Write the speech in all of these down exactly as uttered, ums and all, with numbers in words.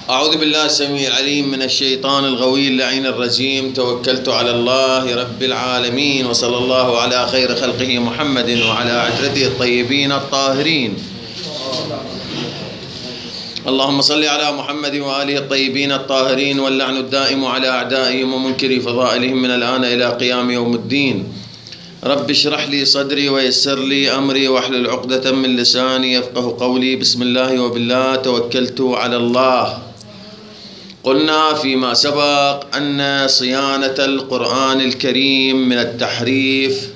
أعوذ بالله السميع العليم من الشيطان الغوي اللعين الرجيم. توكلت على الله رب العالمين، وصلى الله على خير خلقه محمد وعلى عترته الطيبين الطاهرين. اللهم صل على محمد وآله الطيبين الطاهرين، واللعن الدائم على أعدائهم ومنكري فضائلهم من الآن إلى قيام يوم الدين. رب اشرح لي صدري ويسر لي أمري واحلل عقدة من لساني يفقه قولي. بسم الله وبالله توكلت على الله. قلنا فيما سبق أن صيانة القرآن الكريم من التحريف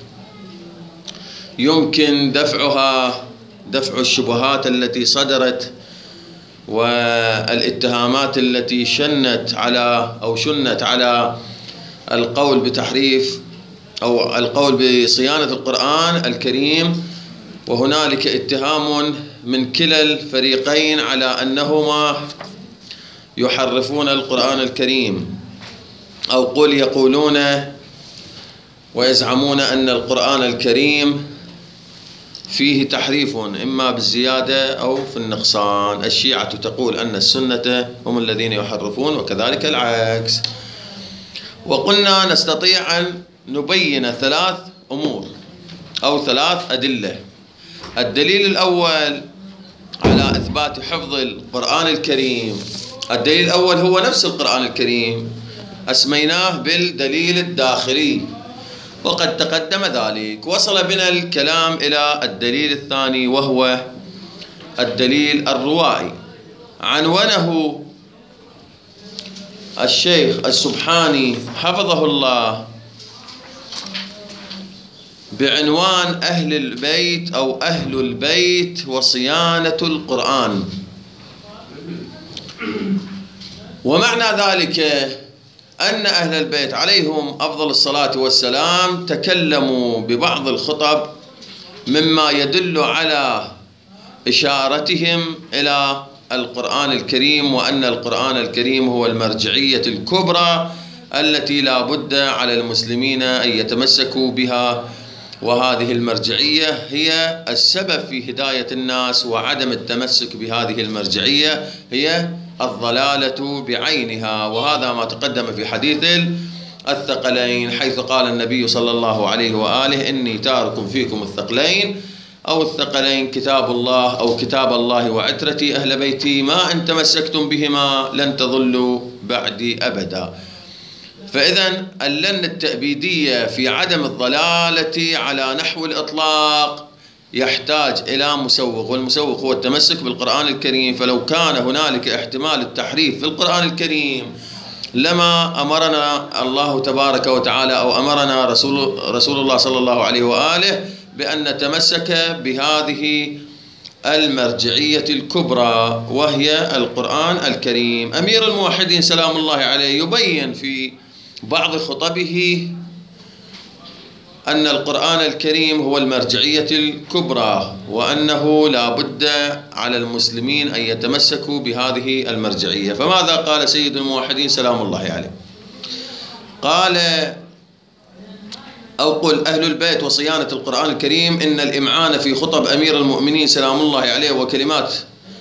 يمكن دفعها دفع الشبهات التي صدرت والاتهامات التي شنت على أو شنت على القول بتحريف أو القول بصيانة القرآن الكريم. وهنالك اتهام من كلا الفريقين على أنهما يحرفون القرآن الكريم، أو قل يقولون ويزعمون أن القرآن الكريم فيه تحريف إما بالزيادة أو في النقصان. الشيعة تقول أن السنة هم الذين يحرفون وكذلك العكس. وقلنا نستطيع أن نبين ثلاث أمور أو ثلاث أدلة. الدليل الأول على إثبات حفظ القرآن الكريم، الدليل الأول هو نفس القرآن الكريم، أسميناه بالدليل الداخلي وقد تقدم ذلك. وصل بنا الكلام إلى الدليل الثاني وهو الدليل الروائي، عنونه الشيخ السبحاني حفظه الله بعنوان أهل البيت أو أهل البيت وصيانة القرآن. ومعنى ذلك أن أهل البيت عليهم أفضل الصلاة والسلام تكلموا ببعض الخطب مما يدل على إشارتهم إلى القرآن الكريم، وأن القرآن الكريم هو المرجعية الكبرى التي لا بد على المسلمين أن يتمسكوا بها. وهذه المرجعية هي السبب في هداية الناس، وعدم التمسك بهذه المرجعية هي الضلالة بعينها. وهذا ما تقدم في حديث الثقلين، حيث قال النبي صلى الله عليه وآله: إني تارك فيكم الثقلين أو الثقلين، كتاب الله أو كتاب الله وعترتي أهل بيتي، ما إن تمسكتم بهما لن تضلوا بعدي أبدا. فإذن اللن التأبيدية في عدم الضلالة على نحو الإطلاق يحتاج إلى مسوغ، والمسوغ هو التمسك بالقرآن الكريم. فلو كان هنالك احتمال التحريف في القرآن الكريم لما أمرنا الله تبارك وتعالى أو أمرنا رسول, رسول الله صلى الله عليه وآله بأن نتمسك بهذه المرجعية الكبرى وهي القرآن الكريم. أمير الموحدين سلام الله عليه يبين في بعض خطبه أن القرآن الكريم هو المرجعية الكبرى، وأنه لا بد على المسلمين أن يتمسكوا بهذه المرجعية. فماذا قال سيد الموحدين سلام الله عليه؟ قال أو قل أهل البيت وصيانة القرآن الكريم إن الإمعان في خطب أمير المؤمنين سلام الله عليه وكلمات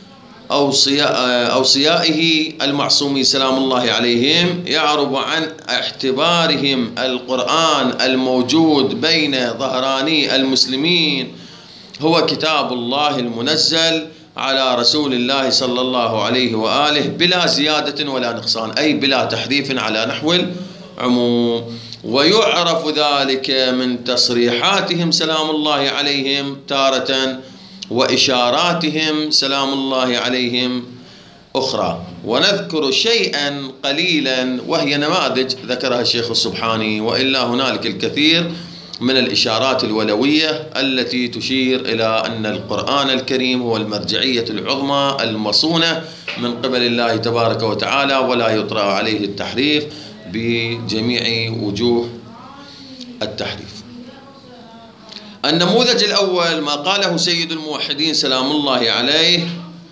أوصيائه المعصومين سلام الله عليهم يعرب عن اعتبارهم القرآن الموجود بين ظهراني المسلمين هو كتاب الله المنزل على رسول الله صلى الله عليه وآله بلا زيادة ولا نقصان، أي بلا تحريف على نحو العموم. ويعرف ذلك من تصريحاتهم سلام الله عليهم تارة وإشاراتهم سلام الله عليهم أخرى. ونذكر شيئا قليلا وهي نماذج ذكرها الشيخ السبحاني، وإلا هنالك الكثير من الإشارات الولوية التي تشير إلى أن القرآن الكريم هو المرجعية العظمى المصونة من قبل الله تبارك وتعالى، ولا يطرأ عليه التحريف بجميع وجوه التحريف. النموذج الأول ما قاله سيد الموحدين سلام الله عليه: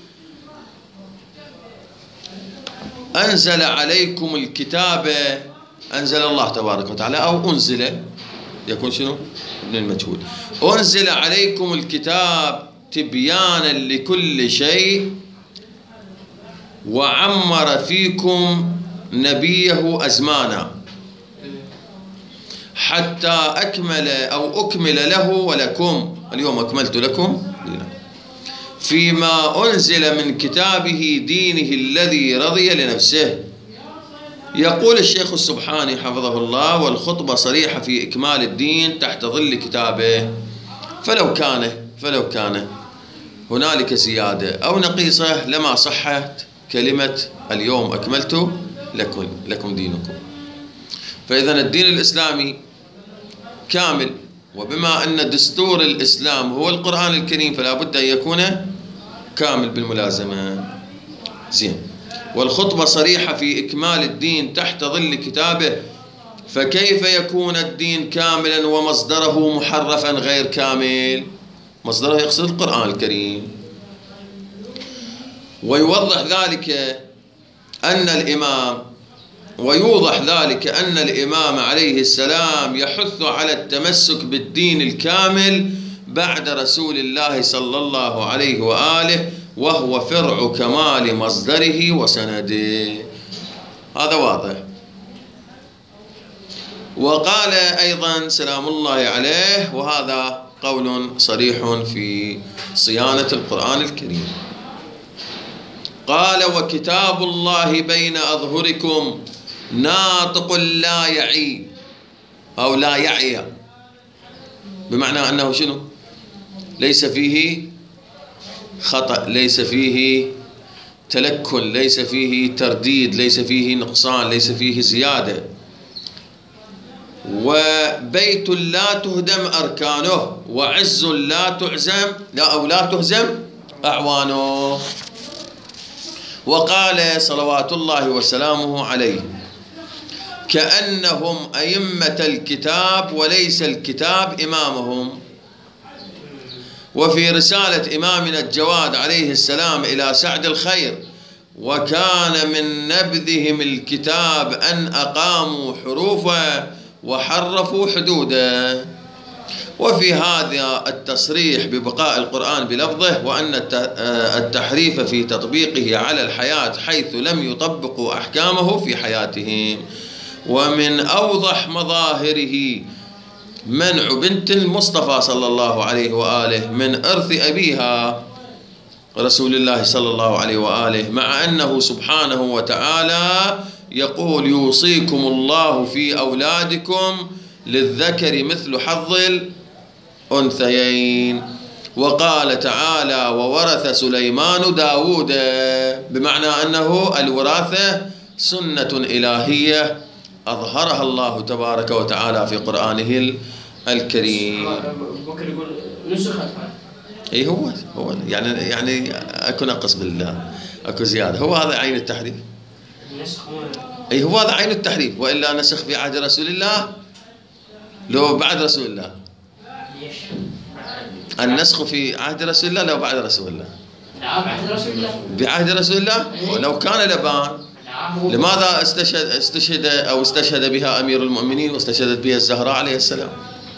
أنزل عليكم الكتاب، أنزل الله تبارك وتعالى أو أنزل، يكون شنو؟ ابن المجهول. أنزل عليكم الكتاب تبيانا لكل شيء وعمر فيكم نبيه أزمانا حتى أكمل أو أكمل له ولكم اليوم أكملت لكم فيما أنزل من كتابه دينه الذي رضي لنفسه. يقول الشيخ السبحاني حفظه الله: والخطبة صريحة في إكمال الدين تحت ظل كتابه. فلو كان فلو كان هنالك زيادة أو نقيصة لما صحت كلمة اليوم أكملت لكم, لكم دينكم. فإذا الدين الإسلامي كامل، وبما أن دستور الإسلام هو القرآن الكريم فلا بد أن يكون كامل بالملازمة. زين. والخطبة صريحة في إكمال الدين تحت ظل كتابه، فكيف يكون الدين كاملا ومصدره محرفا غير كامل؟ مصدره يقصد القرآن الكريم. ويوضح ذلك أن الإمام ويوضح ذلك أن الإمام عليه السلام يحث على التمسك بالدين الكامل بعد رسول الله صلى الله عليه وآله، وهو فرع كمال مصدره وسنده. هذا واضح. وقال أيضا سلام الله عليه، وهذا قول صريح في صيانة القرآن الكريم، قال: وكتاب الله بين أظهركم ناطق لا يعي أو لا يعي، بمعنى أنه شنو؟ ليس فيه خطأ، ليس فيه تلكن، ليس فيه ترديد، ليس فيه نقصان، ليس فيه زيادة. وبيت لا تهدم أركانه، وعز لا تعزم لا أو لا تهزم أعوانه. وقال صلوات الله وسلامه عليه: كأنهم أئمة الكتاب وليس الكتاب إمامهم. وفي رسالة إمامنا الجواد عليه السلام إلى سعد الخير: وكان من نبذهم الكتاب أن أقاموا حروفه وحرفوا حدوده. وفي هذا التصريح ببقاء القرآن بلفظه، وأن التحريف في تطبيقه على الحياة حيث لم يطبقوا أحكامه في حياتهم. ومن أوضح مظاهره منع بنت المصطفى صلى الله عليه وآله من إرث أبيها رسول الله صلى الله عليه وآله، مع أنه سبحانه وتعالى يقول: يوصيكم الله في أولادكم للذكر مثل حظ الأنثيين. وقال تعالى: وورث سليمان داود، بمعنى أنه الوراثة سنة إلهية أظهرها الله تبارك وتعالى في قرآنه الكريم. بكر يقول نسخت. اي هو هو يعني يعني اكو نقص بالله، اكو زياده، هو هذا عين التحريف. النسخ اي هو هذا عين التحريف، والا نسخ في عهد رسول الله لو بعد رسول الله. ليش؟ النسخ في عهد رسول الله لو بعد رسول الله. لا بعهد رسول الله. بعهد رسول الله ولو كان لبان. لماذا استشهد استشهد او استشهد بها امير المؤمنين واستشهدت بها الزهراء عليه السلام؟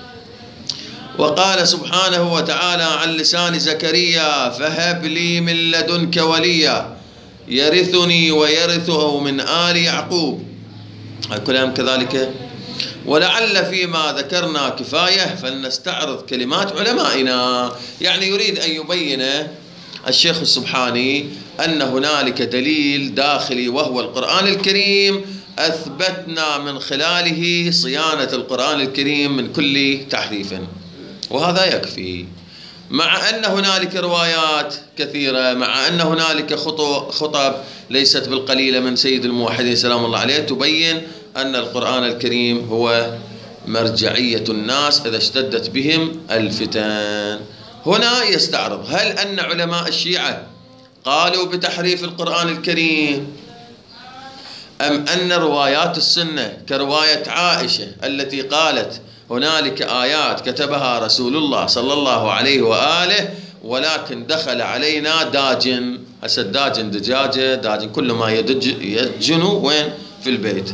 وقال سبحانه وتعالى عن لسان زكريا: فهب لي من لدنك وليا يرثني ويرثه من آل يعقوب. الكلام كذلك. ولعل فيما ذكرنا كفاية، فلنستعرض كلمات علمائنا. يعني يريد أن يبين الشيخ السبحاني أن هنالك دليل داخلي وهو القرآن الكريم أثبتنا من خلاله صيانة القرآن الكريم من كل تحريف، وهذا يكفي. مع أن هنالك روايات كثيرة، مع أن هنالك خطب ليست بالقليلة من سيد الموحدين سلام الله عليه تبين أن القرآن الكريم هو مرجعية الناس إذا اشتدت بهم الفتن. هنا يستعرض: هل أن علماء الشيعة قالوا بتحريف القرآن الكريم، أم أن روايات السنة كرواية عائشة التي قالت هنالك آيات كتبها رسول الله صلى الله عليه وآله ولكن دخل علينا داجن. هسه الداجن دجاجة، داجن كل ما يدج يدجنوا وين؟ في البيت،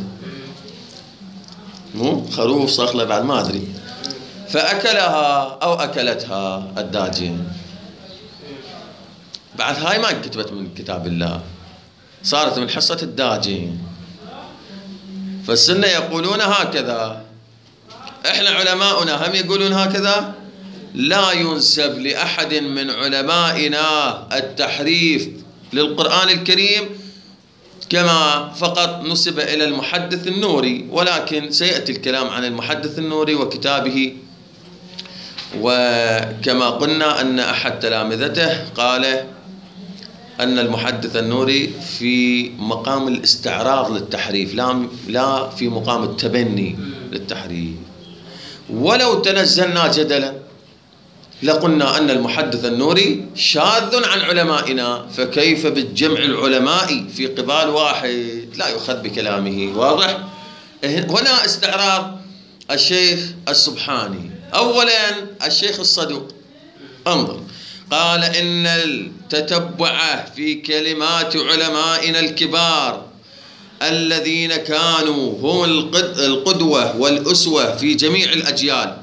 مو خروف صخلة بعد ما أدري، فأكلها أو أكلتها الداجن. بعد هاي ما كتبت من كتاب الله صارت من حصة الداجين. فالسنة يقولون هكذا، احنا علماؤنا هم يقولون هكذا. لا ينسب لأحد من علمائنا التحريف للقرآن الكريم كما فقط نسب إلى المحدث النوري، ولكن سيأتي الكلام عن المحدث النوري وكتابه. وكما قلنا أن أحد تلامذته قال أن المحدث النوري في مقام الاستعراض للتحريف، لا لا في مقام التبني للتحريف. ولو تنزلنا جدلا لقلنا أن المحدث النوري شاذ عن علمائنا، فكيف بالجمع العلمائي في قبال واحد؟ لا يؤخذ بكلامه. واضح؟ هنا استعراض الشيخ السبحاني. أولا الشيخ الصدوق انظر، قال إن التتبع في كلمات علمائنا الكبار الذين كانوا هم القدوة والأسوة في جميع الأجيال.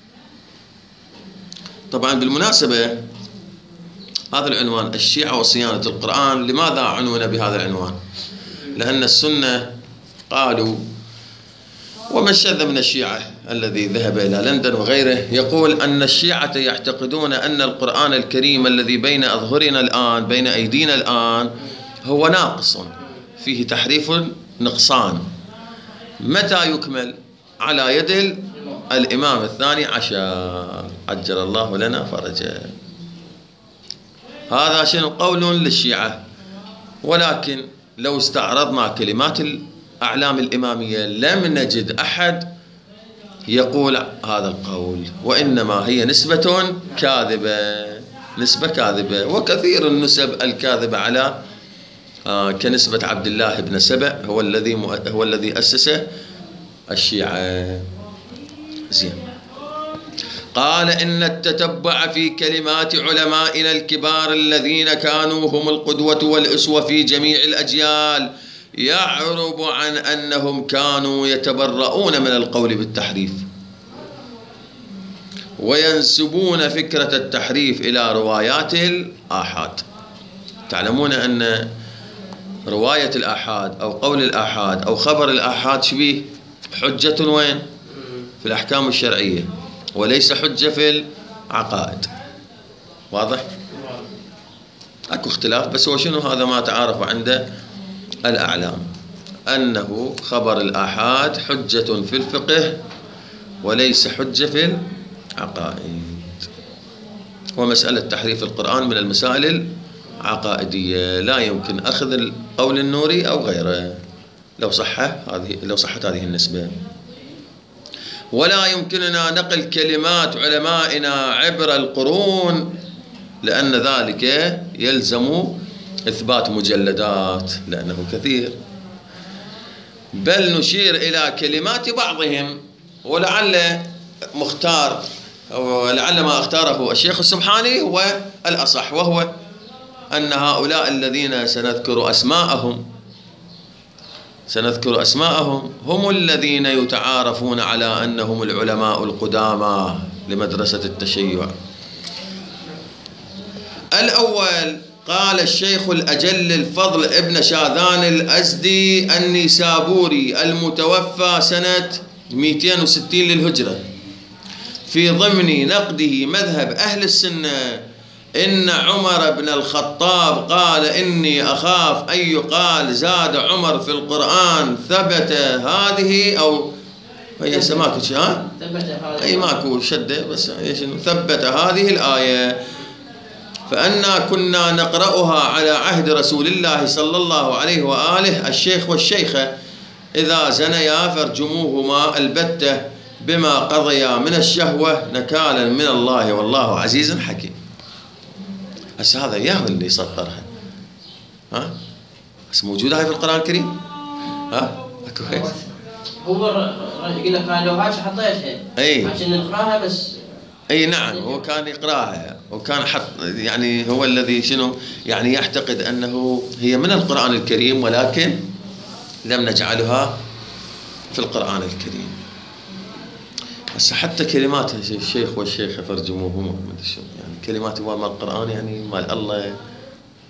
طبعا بالمناسبة هذا العنوان الشيعة وصيانة القرآن، لماذا عنون بهذا العنوان؟ لأن السنة قالوا، ومن شذ من الشيعة الذي ذهب إلى لندن وغيره يقول أن الشيعة يعتقدون أن القرآن الكريم الذي بين أظهرنا الآن بين أيدينا الآن هو ناقص فيه تحريف نقصان. متى يكمل؟ على يد الإمام الثاني عشر عجل الله لنا فرجه. هذا شنو؟ قول للشيعة. ولكن لو استعرضنا كلمات الأعلام الإمامية لم نجد أحد يقول هذا القول، وإنما هي نسبة كاذبة، نسبة كاذبة. وكثير النسب الكاذبة على آه كنسبة عبد الله بن سبأ هو الذي هو الذي أسس الشيعة. زين. قال إن التتبع في كلمات علمائنا الكبار الذين كانوا هم القدوة والأسوة في جميع الأجيال يعرب عن أنهم كانوا يتبرؤون من القول بالتحريف وينسبون فكرة التحريف إلى روايات الآحاد. تعلمون أن رواية الآحاد أو قول الآحاد أو خبر الآحاد شبيه حجة وين؟ في الأحكام الشرعية، وليس حجة في العقائد. واضح؟ أكو اختلاف، بس هو شنو هذا ما تعارف عند الأعلام، أنه خبر الآحاد حجة في الفقه وليس حجة في العقائد. ومسألة تحريف القرآن من المسائل العقائدية، لا يمكن أخذ القول النوري أو غيره لو صح هذه لو صحت هذه النسبة. ولا يمكننا نقل كلمات علمائنا عبر القرون، لأن ذلك يلزم إثبات مجلدات لأنه كثير، بل نشير إلى كلمات بعضهم. ولعل مختار أو لعل ما اختاره الشيخ السبحاني هو الأصح، وهو أن هؤلاء الذين سنذكر أسماءهم سنذكر أسماءهم هم الذين يتعارفون على أنهم العلماء القدامى لمدرسة التشيع. الأول قال الشيخ الأجل الفضل ابن شاذان الأزدي النيسابوري المتوفى سنة مئتين وستين للهجرة في ضمن نقده مذهب أهل السنة إن عمر بن الخطاب قال إني أخاف أن يقال زاد عمر في القرآن ثبت هذه أو هي سماكو ها أي ماكو شدة بس ثبت هذه الآية، فأنا كنا نقرأها على عهد رسول الله صلى الله عليه وآله الشيخ والشيخة إذا زنيا فارجموهما البتة بما قضيا من الشهوة نكالا من الله والله عزيز حكيم. هسه هذا ياهو اللي سطرها، ها بس موجودة هاي في القرآن الكريم، ها كويس. هو يقول لك لو هاش حطيتها اي عشان نقراها بس. اي نعم، هو كان يقراها وكان حط يعني هو الذي شنو يعني يعتقد انه هي من القرآن الكريم ولكن لم نجعلها في القرآن الكريم. بس حتى كلمات الشيخ والشيخة فرجموهما يعني كلمات مال القرآن يعني مال الله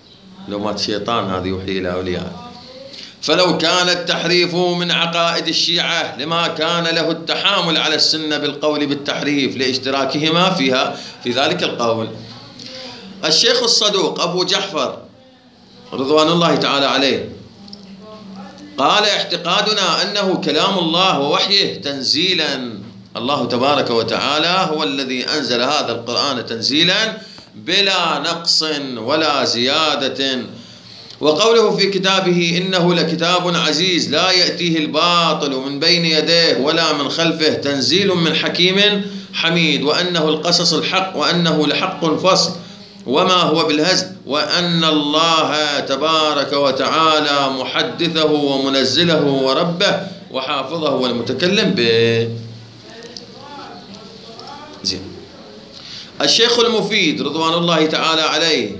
لو مات شيطان هذا يوحي إلى أولياء. فلو كان التحريف من عقائد الشيعة لما كان له التحامل على السنة بالقول بالتحريف لاشتراكهما فيها في ذلك القول. الشيخ الصدوق أبو جعفر رضوان الله تعالى عليه قال: اعتقادنا أنه كلام الله ووحيه تنزيلا، الله تبارك وتعالى هو الذي أنزل هذا القرآن تنزيلا بلا نقص ولا زيادة. وقوله في كتابه: إنه لكتاب عزيز لا يأتيه الباطل من بين يديه ولا من خلفه تنزيل من حكيم حميد، وأنه القصص الحق، وأنه لحق فصل وما هو بالهزل، وأن الله تبارك وتعالى محدثه ومنزله وربه وحافظه والمتكلم به. زين. الشيخ المفيد رضوان الله تعالى عليه: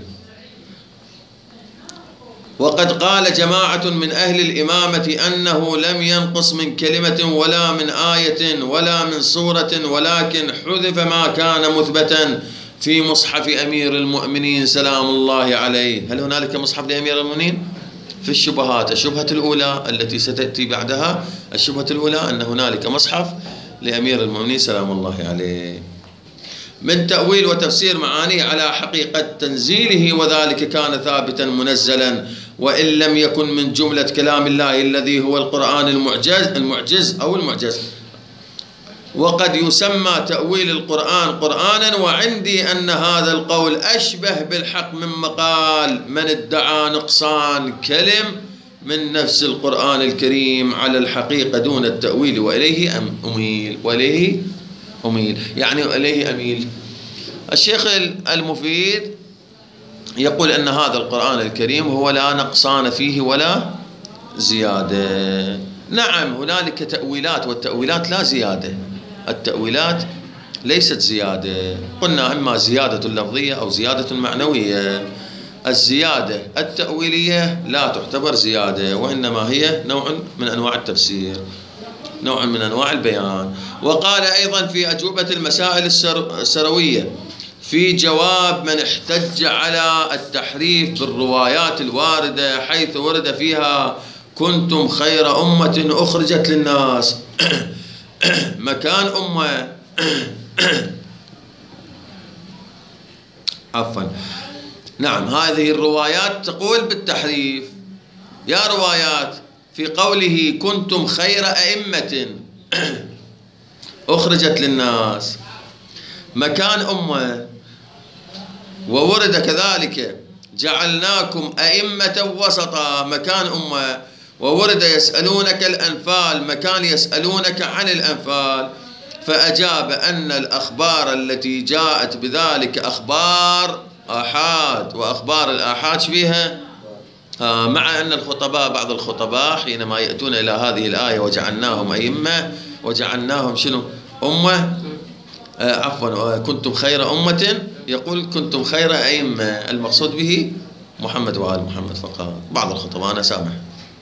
وقد قال جماعة من أهل الإمامة أنه لم ينقص من كلمة ولا من آية ولا من سورة، ولكن حذف ما كان مثبتا في مصحف أمير المؤمنين سلام الله عليه. هل هنالك مصحف لأمير المؤمنين؟ في الشبهات، الشبهة الأولى التي ستأتي بعدها، الشبهة الأولى أن هنالك مصحف لأمير المؤمنين سلام الله عليه، من تأويل وتفسير معانيه على حقيقة تنزيله، وذلك كان ثابتا منزلا وإن لم يكن من جملة كلام الله الذي هو القرآن المعجز المعجز أو المعجز. وقد يسمى تأويل القرآن قرآنا، وعندي أن هذا القول أشبه بالحق من مقال من ادعى نقصان كلم من نفس القرآن الكريم على الحقيقة دون التأويل، وإليه أميل وإليه أميل يعني إليه أميل. الشيخ المفيد يقول أن هذا القرآن الكريم هو لا نقصان فيه ولا زيادة. نعم هنالك تأويلات، والتأويلات لا زيادة، التأويلات ليست زيادة، قلنا إما زيادة لفظية أو زيادة معنوية. الزيادة التأويلية لا تعتبر زيادة، وإنما هي نوع من أنواع التفسير، نوع من أنواع البيان. وقال أيضا في أجوبة المسائل السروية في جواب من احتج على التحريف بالروايات الواردة حيث ورد فيها كنتم خير أمة أخرجت للناس مكان أمة عفوا نعم هذه الروايات تقول بالتحريف. يا روايات في قوله كنتم خير أئمة أخرجت للناس مكان أمة، وورد كذلك جعلناكم أئمة وسطا مكان أمة، وورد يسألونك الأنفال مكان يسألونك عن الأنفال، فأجاب أن الأخبار التي جاءت بذلك أخبار آحاد، وأخبار الآحاد فيها آه مع أن الخطباء بعض الخطباء حينما يأتون إلى هذه الآية وجعلناهم أئمة وجعلناهم شنو أمة آه عفوا كنتم خير أمة، يقول كنتم خير أئمة، المقصود به محمد وآل محمد فقط. بعض الخطباء أنا سامح.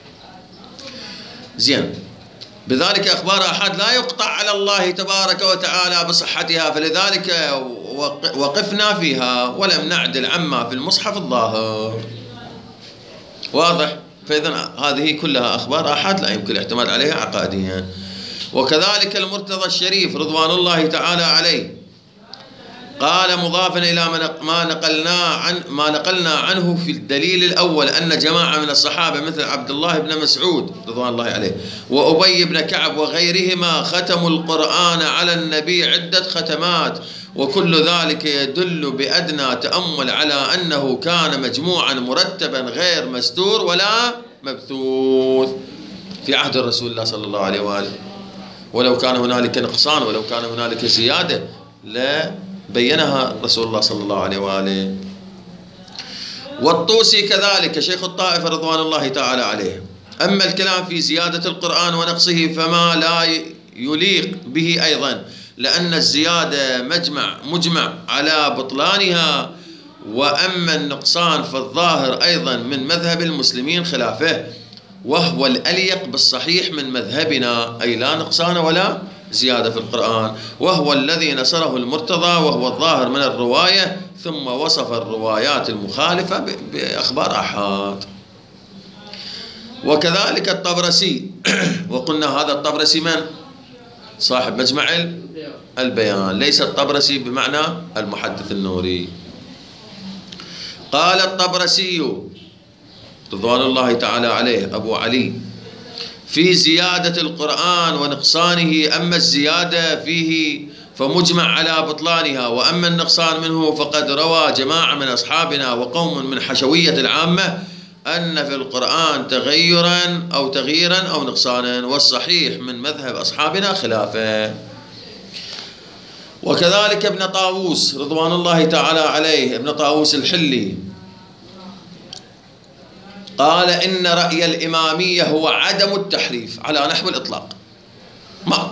زين. بذلك أخبار أحد لا يقطع على الله تبارك وتعالى بصحتها، فلذلك وقفنا فيها ولم نعدل عما في المصحف الظاهر. واضح؟ فإذا هذه كلها أخبار أحد لا يمكن الاعتماد عليها عقائديا. وكذلك المرتضى الشريف رضوان الله تعالى عليه قال مضافا إلى ما نقلنا عن ما نقلنا عنه في الدليل الأول أن جماعة من الصحابة مثل عبد الله بن مسعود رضوان الله عليه وأبي بن كعب وغيرهما ختموا القرآن على النبي عدة ختمات، وكل ذلك يدل بأدنى تأمل على أنه كان مجموعا مرتبا غير مستور ولا مبثوث في عهد الرسول الله صلى الله عليه وآله. ولو كان هنالك نقصان ولو كان هنالك زيادة لا بينها رسول الله صلى الله عليه وآله. والطوسي كذلك شيخ الطائفة رضوان الله تعالى عليه. أما الكلام في زيادة القرآن ونقصه فما لا يليق به أيضا، لأن الزيادة مجمع مجمع على بطلانها، وأما النقصان فالظاهر أيضا من مذهب المسلمين خلافه، وهو الأليق بالصحيح من مذهبنا، أي لا نقصان ولا زيادة في القرآن، وهو الذي نصره المرتضى، وهو الظاهر من الرواية ثم وصف الروايات المخالفة بأخبار آحاد. وكذلك الطبرسي، وقلنا هذا الطبرسي من؟ صاحب مجمع البيان، ليس الطبرسي بمعنى المحدث النوري. قال الطبرسي رضوان الله تعالى عليه أبو علي في زيادة القرآن ونقصانه: أما الزيادة فيه فمجمع على بطلانها، وأما النقصان منه فقد روى جماعة من أصحابنا وقوم من حشوية العامة أن في القرآن تغيرا أو تغييرا أو نقصانا، والصحيح من مذهب أصحابنا خلافه. وكذلك ابن طاووس رضوان الله تعالى عليه، ابن طاووس الحلي، قال إن رأي الإمامية هو عدم التحريف على نحو الإطلاق، ماكو.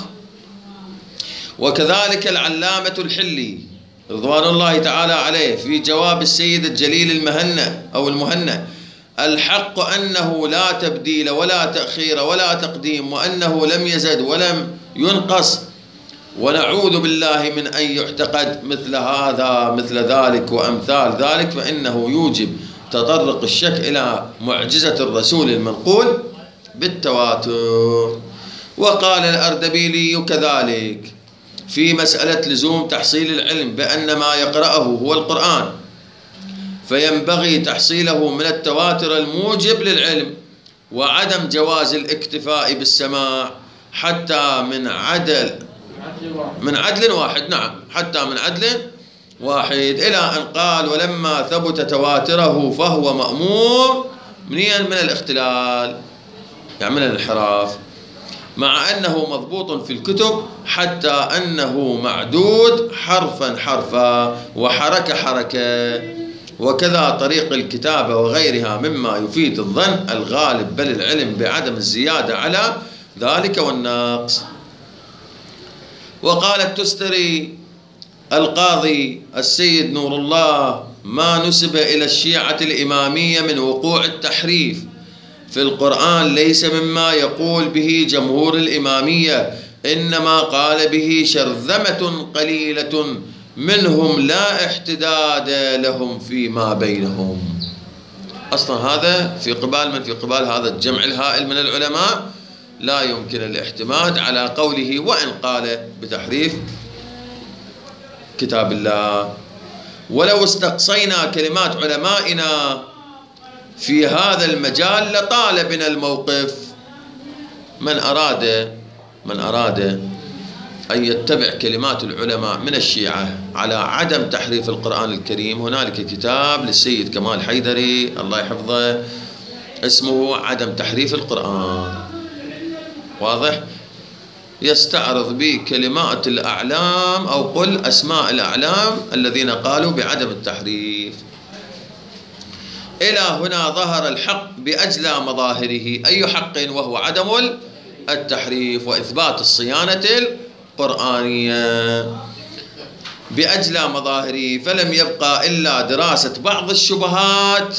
وكذلك العلامة الحلي رضوان الله تعالى عليه في جواب السيد الجليل المهنا أو المهنا: الحق أنه لا تبديل ولا تأخير ولا تقديم، وأنه لم يزد ولم ينقص، ونعوذ بالله من أن يعتقد مثل هذا مثل ذلك وأمثال ذلك، فإنه يوجب تطرق الشك إلى معجزة الرسول المنقول بالتواتر. وقال الأردبيلي كذلك في مسألة لزوم تحصيل العلم بأن ما يقرأه هو القرآن، فينبغي تحصيله من التواتر الموجب للعلم، وعدم جواز الاكتفاء بالسماع حتى من عدل من عدل واحد، نعم حتى من عدل واحد، إلى أن قال: ولما ثبت تواتره فهو مأمور منيا من الاختلال، يعني من الانحراف، مع أنه مضبوط في الكتب حتى أنه معدود حرفا حرفا وحركة حركة، وكذا طريق الكتابة وغيرها مما يفيد الظن الغالب بل العلم بعدم الزيادة على ذلك والنقص. وقال التستري القاضي السيد نور الله: ما نسب إلى الشيعة الإمامية من وقوع التحريف في القرآن ليس مما يقول به جمهور الإمامية، إنما قال به شرذمة قليلة منهم لا احتداد لهم فيما بينهم. أصلا هذا في قبال من؟ في قبال هذا الجمع الهائل من العلماء لا يمكن الاعتماد على قوله وإن قال بتحريف كتاب الله. ولو استقصينا كلمات علمائنا في هذا المجال لطال بنا الموقف. من أراد من أراد أن يتبع كلمات العلماء من الشيعة على عدم تحريف القرآن الكريم، هنالك كتاب للسيد كمال حيدري الله يحفظه اسمه عدم تحريف القرآن، واضح؟ يستعرض به كلمات الأعلام أو قل أسماء الأعلام الذين قالوا بعدم التحريف. إلى هنا ظهر الحق بأجلى مظاهره. أي حق؟ وهو عدم التحريف وإثبات الصيانة القرآنية بأجلى مظاهره، فلم يبقى إلا دراسة بعض الشبهات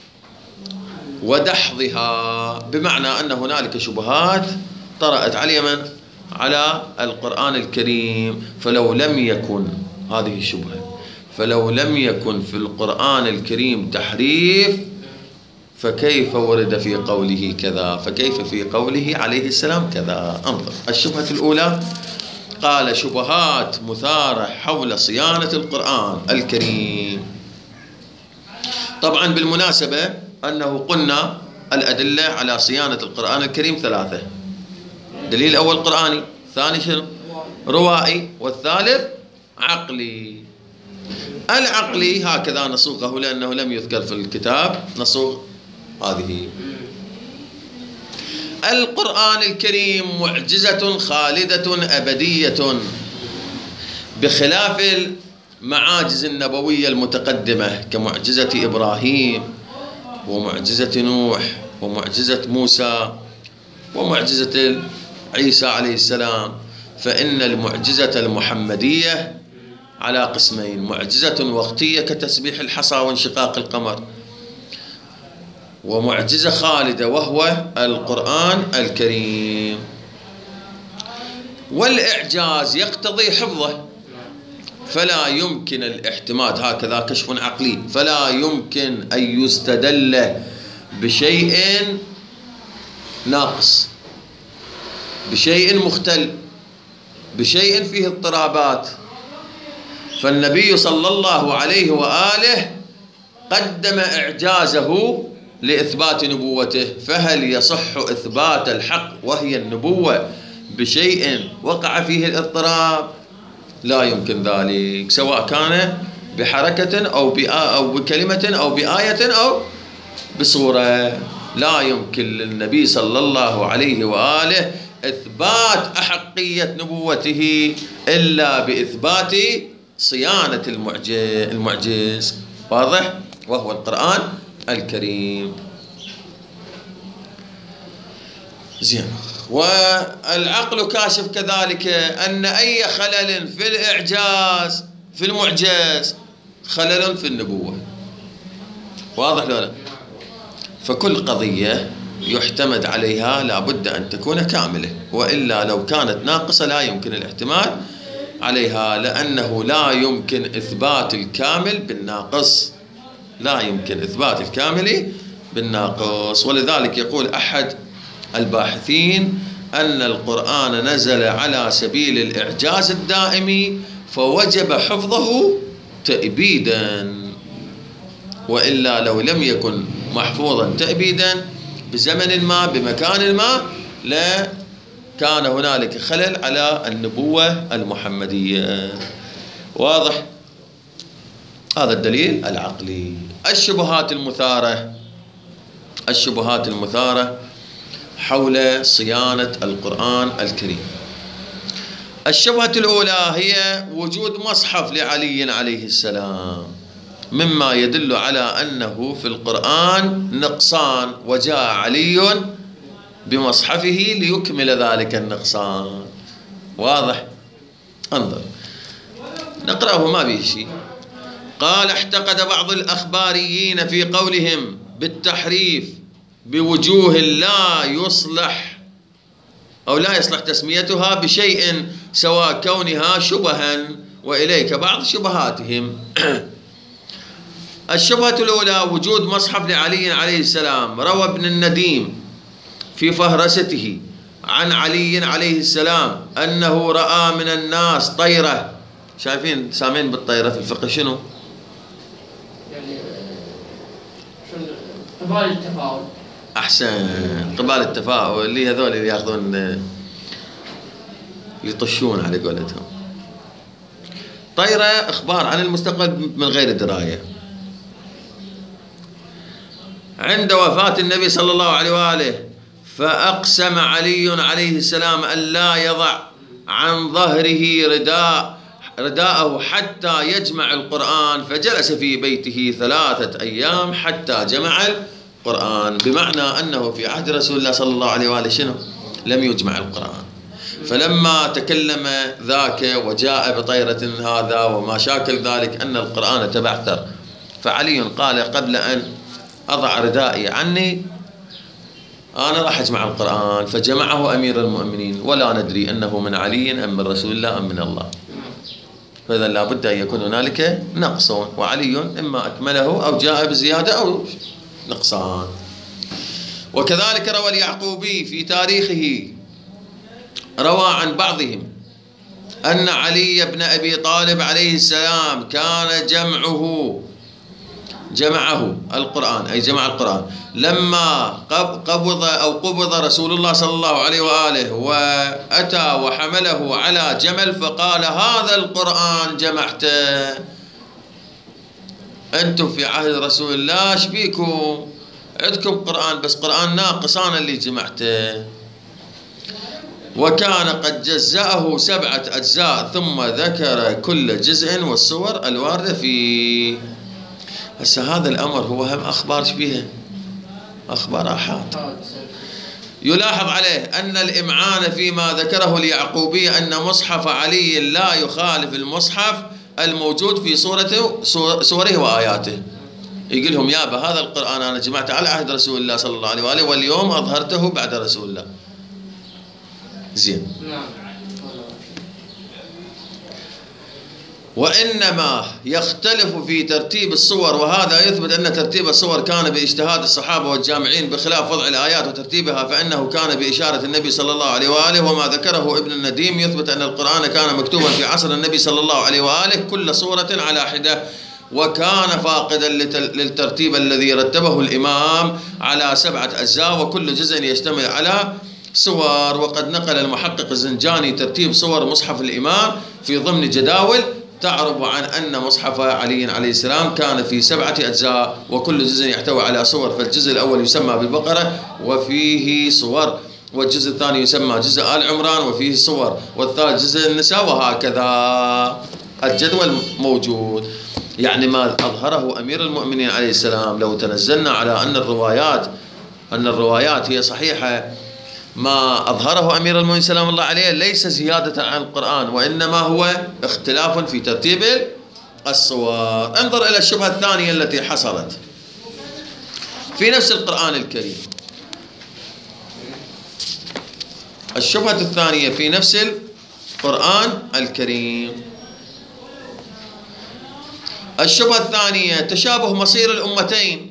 ودحضها، بمعنى أن هنالك شبهات طرأت على من؟ على القرآن الكريم، فلو لم يكن هذه الشبهة فلو لم يكن في القرآن الكريم تحريف فكيف ورد في قوله كذا، فكيف في قوله عليه السلام كذا. انظر الشبهة الأولى، قال شبهات مثارة حول صيانة القرآن الكريم. طبعا بالمناسبة أنه قلنا الأدلة على صيانة القرآن الكريم ثلاثة: دليل الأول قرآني، ثاني شنو؟ روائي، والثالث عقلي. العقلي هكذا نصوغه لأنه لم يذكر في الكتاب، نصوغ هذه: القرآن الكريم معجزة خالدة أبدية بخلاف المعاجز النبوية المتقدمة كمعجزة إبراهيم ومعجزة نوح ومعجزة موسى ومعجزة عيسى عليه السلام. فإن المعجزة المحمدية على قسمين: معجزة وقتية كتسبيح الحصى وانشقاق القمر، ومعجزة خالدة وهو القرآن الكريم. والإعجاز يقتضي حفظه، فلا يمكن الاحتمال، هكذا كشف عقلي، فلا يمكن أن يستدل بشيء ناقص، بشيء مختل، بشيء فيه اضطرابات. فالنبي صلى الله عليه وآله قدم إعجازه لإثبات نبوته، فهل يصح إثبات الحق وهي النبوة بشيء وقع فيه الاضطراب؟ لا يمكن ذلك، سواء كان بحركة أو أو بكلمة أو بآية أو بصورة. لا يمكن للنبي صلى الله عليه وآله إثبات أحقية نبوته إلا بإثبات صيانة المعجز، واضح؟ وهو القرآن الكريم. زين. والعقل كاشف كذلك أن أي خلل في الإعجاز في المعجز خلل في النبوة، واضح لولا؟ فكل قضية يحتمد عليها لابد أن تكون كاملة، وإلا لو كانت ناقصة لا يمكن الاحتمال عليها، لأنه لا يمكن إثبات الكامل بالناقص، لا يمكن إثبات الكامل بالناقص. ولذلك يقول أحد الباحثين أن القرآن نزل على سبيل الإعجاز الدائمي فوجب حفظه تأبيدا، وإلا لو لم يكن محفوظا تأبيدا بزمن ما بمكان ما لكان هنالك خلل على النبوة المحمدية، واضح؟ هذا الدليل العقلي. الشبهات المثارة الشبهات المثارة حول صيانة القرآن الكريم. الشبهة الأولى هي وجود مصحف لعلي عليه السلام، مما يدل على أنه في القرآن نقصان، وجاء علي بمصحفه ليكمل ذلك النقصان، واضح؟ انظر نقرأه ما به شيء. قال: احتقد بعض الأخباريين في قولهم بالتحريف بوجوه لا يصلح أو لا يصلح تسميتها بشيء سواء كونها شبها، وإليك بعض شبهاتهم. الشبهة الأولى وجود مصحف لعلي عليه السلام. روى ابن النديم في فهرسته عن علي عليه السلام أنه رأى من الناس طيرة. شايفين سامين بالطيرة في الفقه شنو؟ يعني قبال التفاؤل. أحسن، قبال التفاؤل، اللي هذول اللي ياخذون يطشون على قولتهم. طيرة إخبار عن المستقبل من غير دراية. عند وفاة النبي صلى الله عليه وآله فأقسم علي عليه السلام أن لا يضع عن ظهره رداء رداءه حتى يجمع القرآن، فجلس في بيته ثلاثة أيام حتى جمع القرآن، بمعنى أنه في عهد رسول الله صلى الله عليه وآله شنو؟ لم يجمع القرآن. فلما تكلم ذاك وجاء بطيرة هذا وما شاكل ذلك أن القرآن تبعثر، فعلي قال: قبل أن أضع ردائي عني أنا راح أجمع القرآن. فجمعه أمير المؤمنين، ولا ندري أنه من علي أم من رسول الله أم من الله. فإذا لابد أن يكون هنالك نقص، وعلي إما أكمله أو جاء بزيادة أو نقصان. وكذلك روى اليعقوبي في تاريخه، روى عن بعضهم أن علي بن أبي طالب عليه السلام كان جمعه جمعه القرآن، أي جمع القرآن، لما قبض أو قبض رسول الله صلى الله عليه وآله وأتى وحمله على جمل، فقال: هذا القرآن جمعته، أنتم في عهد رسول الله ايش بيكم؟ عندكم قرآن بس قرآن ناقص، أنا اللي جمعته. وكان قد جزأه سبعة أجزاء ثم ذكر كل جزء والصور الواردة فيه. هسه هذا الأمر هو هم أخبار شبيهة، أخبار آحاد. يلاحظ عليه أن الإمعان فيما ذكره اليعقوبي أن مصحف علي لا يخالف المصحف الموجود في صورته صوره وآياته. يقول لهم: يابا هذا القرآن أنا جمعته على عهد رسول الله صلى الله عليه وآله، واليوم أظهرته بعد رسول الله. زين. وإنما يختلف في ترتيب الصور، وهذا يثبت أن ترتيب الصور كان باجتهاد الصحابة والجامعين بخلاف وضع الآيات وترتيبها، فإنه كان بإشارة النبي صلى الله عليه وآله. وما ذكره ابن النديم يثبت أن القرآن كان مكتوبا في عصر النبي صلى الله عليه وآله كل صورة على حدة، وكان فاقدا للترتيب الذي رتبه الإمام على سبعة أجزاء وكل جزء يشتمل على صور. وقد نقل المحقق الزنجاني ترتيب صور مصحف الإمام في ضمن جداول تعرب عن أن مصحف علي عليه السلام كان في سبعة أجزاء وكل جزء يحتوي على صور، فالجزء الأول يسمى بالبقرة وفيه صور، والجزء الثاني يسمى جزء آل عمران وفيه صور، والثالث جزء النساء، وهكذا الجدول موجود. يعني ما أظهره أمير المؤمنين عليه السلام لو تنزلنا على أن الروايات أن الروايات هي صحيحة، ما أظهره أمير المؤمنين سلام الله عليه ليس زيادة عن القرآن، وإنما هو اختلاف في ترتيب الصور. انظر إلى الشبهة الثانية التي حصلت في نفس القرآن الكريم. الشبهة الثانية في نفس القرآن الكريم الشبهة الثانية تشابه مصير الأمتين،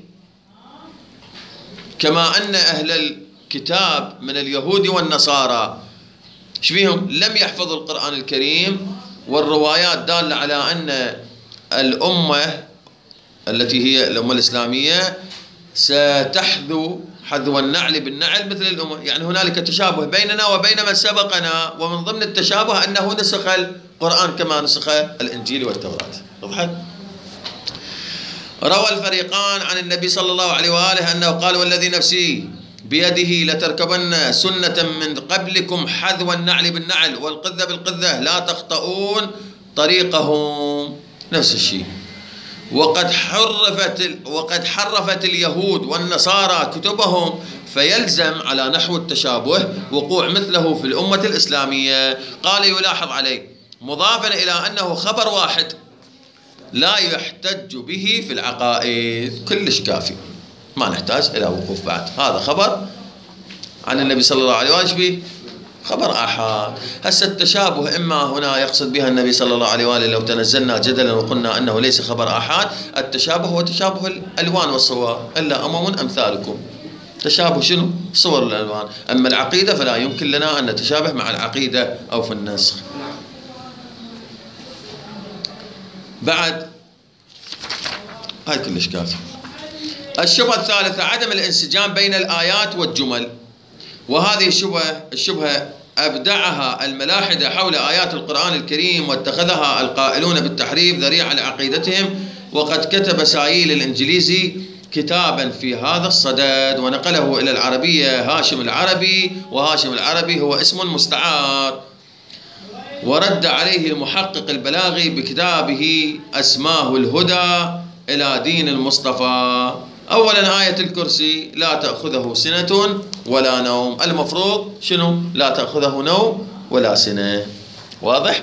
كما أن أهل الكتاب من اليهود والنصارى شبيهم لم يحفظوا القرآن الكريم، والروايات دالة على أن الأمة التي هي الأمة الإسلامية ستحذو حذو النعل بالنعل مثل الأمة. يعني هنالك تشابه بيننا وبين من سبقنا، ومن ضمن التشابه أنه نسخ القرآن كما نسخ الإنجيل والتوراة. وضحت؟ روى الفريقان عن النبي صلى الله عليه وآله أنه قال: والذي نفسي بيده لتركبن سنة من قبلكم حذو النعل بالنعل والقذة بالقذة لا تخطئون طريقهم. نفس الشيء. وقد حرفت وقد حرفت اليهود والنصارى كتبهم، فيلزم على نحو التشابه وقوع مثله في الأمة الإسلامية. قال: يلاحظ عليه مضافا إلى أنه خبر واحد لا يحتج به في العقائد. كلش كافي، ما نحتاج إلى وقوف بعد. هذا خبر عن النبي صلى الله عليه وآله، خبر آحاد. هسه التشابه إما هنا يقصد بها النبي صلى الله عليه وآله، لو تنزلنا جدلا وقلنا أنه ليس خبر آحاد، التشابه هو تشابه الألوان والصور، إلا أمم أمثالكم. تشابه شنو؟ صور الألوان. أما العقيدة فلا يمكن لنا أن نتشابه مع العقيدة أو في النسخ. بعد هاي كلش كافي. الشبهة الثالثة عدم الانسجام بين الآيات والجمل، وهذه الشبهة الشبهة أبدعها الملاحدة حول آيات القرآن الكريم، واتخذها القائلون بالتحريف ذريعة لعقيدتهم. وقد كتب سايل الإنجليزي كتابا في هذا الصدد ونقله إلى العربية هاشم العربي، وهاشم العربي هو اسم مستعار. ورد عليه المحقق البلاغي بكتابه أسماه الهدى إلى دين المصطفى. أولا آية الكرسي لا تأخذه سنة ولا نوم، المفروض شنو؟ لا تأخذه نوم ولا سنة. واضح؟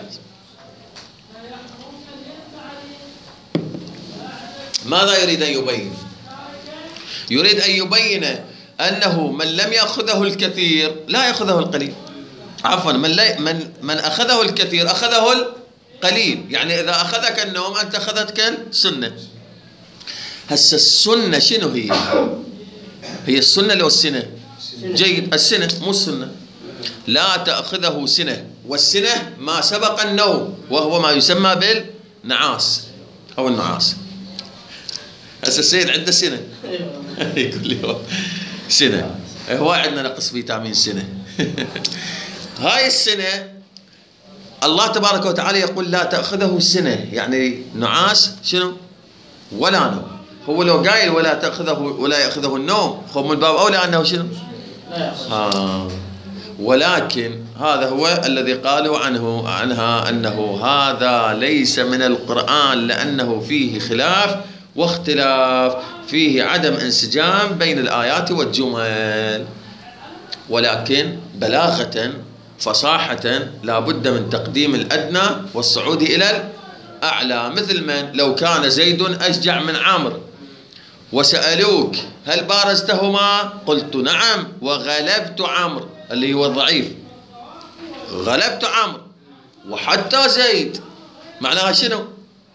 ماذا يريد أن يبين؟ يريد أن يبين أنه من لم يأخذه الكثير لا يأخذه القليل. عفوا، من, من, من أخذه الكثير أخذه القليل. يعني إذا أخذك النوم أنت أخذتك السنة. هسه السنة شنو هي؟ هي السنة لو السنة؟ جيد، السنة مو السنة. لا تأخذه سنة، والسنة ما سبق النوم وهو ما يسمى بالنعاس أو النعاس. هسه السيد عنده سنة كل يوم سنة، هو عندنا نقص فيتامين سنة. هاي السنة الله تبارك وتعالى يقول لا تأخذه سنة، يعني نعاس شنو؟ ولا نوم. هو لو قايل ولا تأخذه ولا يأخذه النوم، خب من باب أولى أنه شنو؟ آه. ولكن هذا هو الذي قالوا عنه عنها أنه هذا ليس من القرآن، لأنه فيه خلاف واختلاف، فيه عدم انسجام بين الآيات والجمل. ولكن بلاغة فصاحة لا بد من تقديم الأدنى والصعود إلى الأعلى. مثل من لو كان زيد أشجع من عمرو وسألوك هل بارزتهما؟ قلت نعم وغلبت عمرو، اللي هو الضعيف، غلبت عمرو. وحتى زيد معناها شنو؟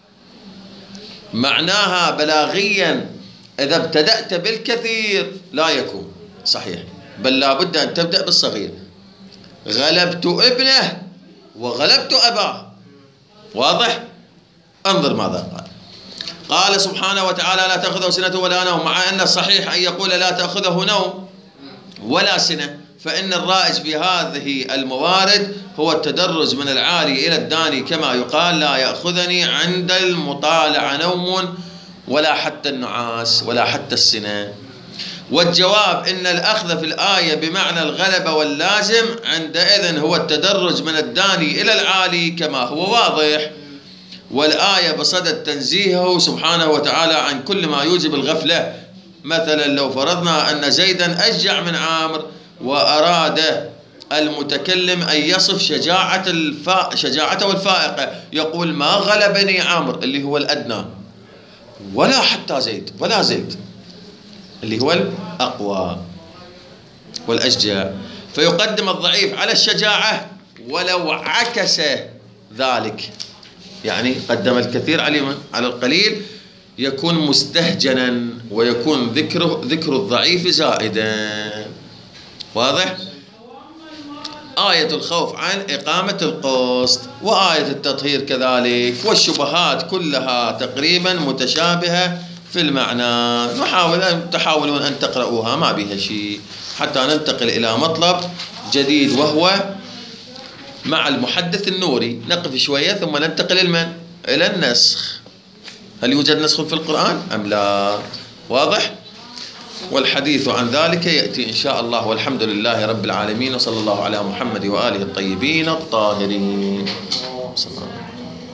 معناها بلاغيا إذا ابتدأت بالكثير لا يكون صحيح، بل لا بد أن تبدأ بالصغير. غلبت ابنه وغلبت أباه. واضح؟ انظر ماذا قال. قال سبحانه وتعالى لا تأخذه سنة ولا نوم، مع أن الصحيح أن يقول لا تأخذه نوم ولا سنة، فإن الرائج في هذه الموارد هو التدرج من العالي إلى الداني، كما يقال لا يأخذني عند المطالعة نوم ولا حتى النعاس ولا حتى السنة. والجواب إن الأخذ في الآية بمعنى الغلبة واللازم عندئذ هو التدرج من الداني إلى العالي كما هو واضح، والآية بصدد تنزيهه سبحانه وتعالى عن كل ما يوجب الغفلة. مثلا لو فرضنا أن زيدا أشجع من عامر، وأراد المتكلم أن يصف شجاعة الفا... شجاعته الفائقة، يقول ما غلبني عامر اللي هو الأدنى، ولا حتى زيد ولا زيد اللي هو الأقوى والأشجع، فيقدم الضعيف على الشجاعة ولو عكس ذلك، يعني قدم الكثير على القليل، يكون مستهجنا ويكون ذكره ذكر الضعيف زائدا. واضح؟ آية الخوف عن إقامة القسط وآية التطهير كذلك، والشبهات كلها تقريبا متشابهة في المعنى. نحاول أن تحاولون أن تقرؤوها ما بها شيء حتى ننتقل إلى مطلب جديد، وهو مع المحدث النوري. نقف شوية ثم ننتقل المن إلى النسخ. هل يوجد نسخ في القرآن أم لا؟ واضح؟ والحديث عن ذلك يأتي إن شاء الله، والحمد لله رب العالمين، وصلى الله على محمد وآله الطيبين الطاهرين.